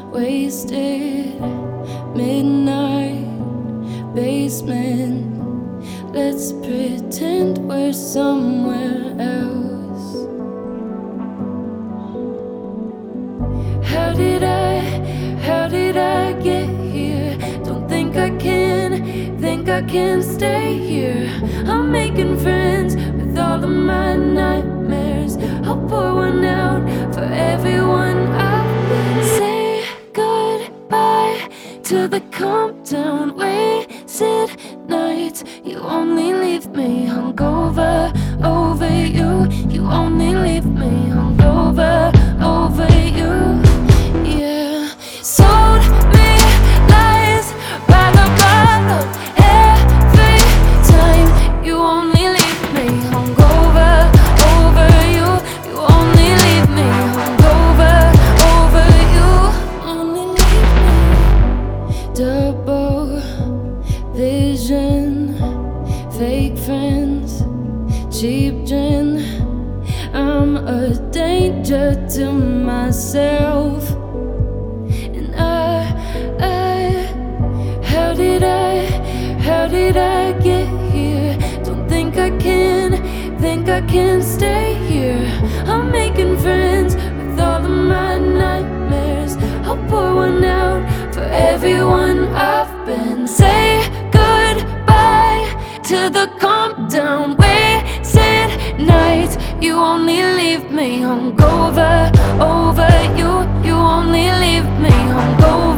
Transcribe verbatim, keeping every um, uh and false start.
wasted. Midnight basement. Let's pretend we're somewhere else. How did I, how did I get here? Don't think I can, think I can stay here. I'm making friends with all of my nightmares. I'll pour one out for everyone I've been. Say goodbye to the calm down, wasted nights. You only leave me hungover over you. You only leave me hungover over you. Yeah, sold me lies by the bottle every time. You only leave me hungover over you. You only leave me hungover over you. Only leave me double vision, fake friends, cheap gin. I'm a danger to myself. And I, I, how did I, how did I get here? Don't think I can, think I can stay here. I'm making friends with all of my nightmares. I'll pour one out for everyone I've been. Say goodbye to the calm down, wasted nights. You only leave me hungover over you. You only leave me hungover.